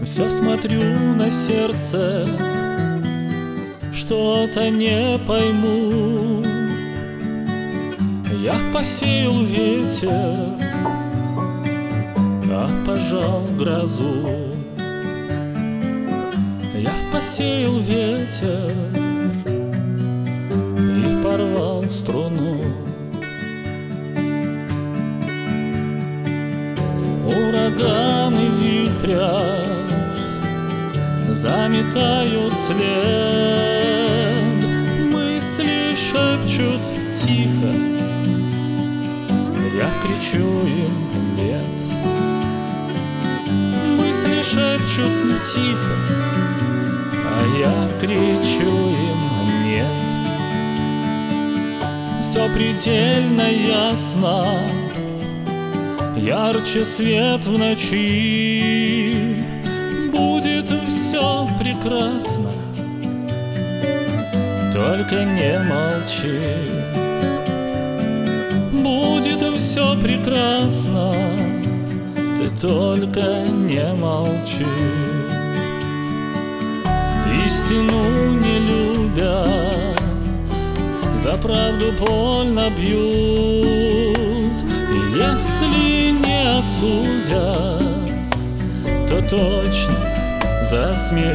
Все смотрю на сердце, что-то не пойму. Я посеял ветер, а пожал грозу. Я посеял ветер и порвал струну. Ураганы в вихрях заметают след, мысли шепчут тихо, я кричу им нет. Мысли шепчут тихо, а я кричу им нет. Все предельно ясно, ярче свет в ночи. Будет все прекрасно, только не молчи. Будет все прекрасно, ты только не молчи. Истину не любят, за правду больно бьют. И если не осудят, то точно засмеют.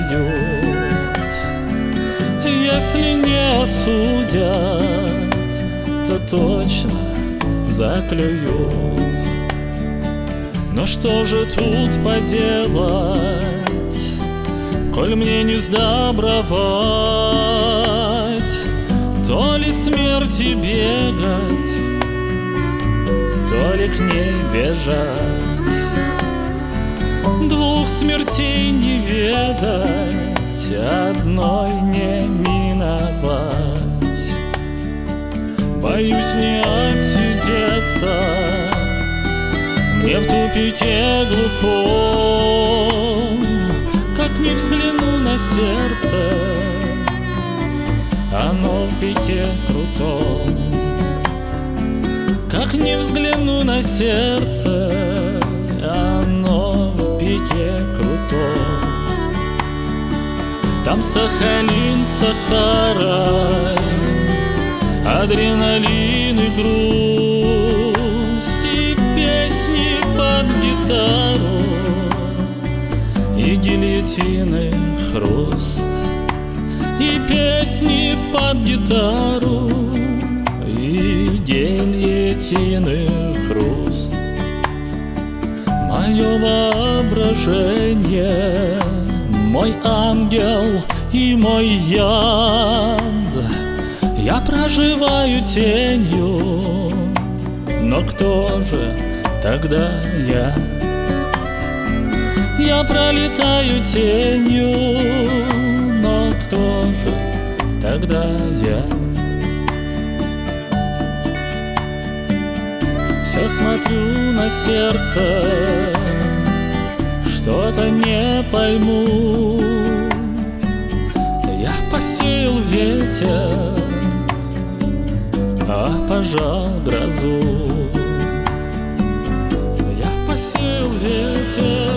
Если не осудят, то точно заклюют. Но что же тут поделать, коль мне не сдобровать? То ли смерти бегать, то ли к ней бежать. Двух смертей не ведать, одной не миновать. Боюсь не отсидеться мне в тупике глухом. Как ни взгляну на сердце, оно в пике крутом. Как ни взгляну на сердце, оно в пике крутом. Там Сахалин, Сахара, адреналин и грусть, и песни под гитару, и гильотины хруст. И песни под гитару, и гильотины хруст. Мое воображение, мой ангел и мой яд. Я проживаю тенью, но кто же тогда я? Я пролетаю тенью, но кто же тогда я? Все смотрю на сердце, что-то не пойму. Я посеял ветер, а пожал грозу. Я посеял ветер,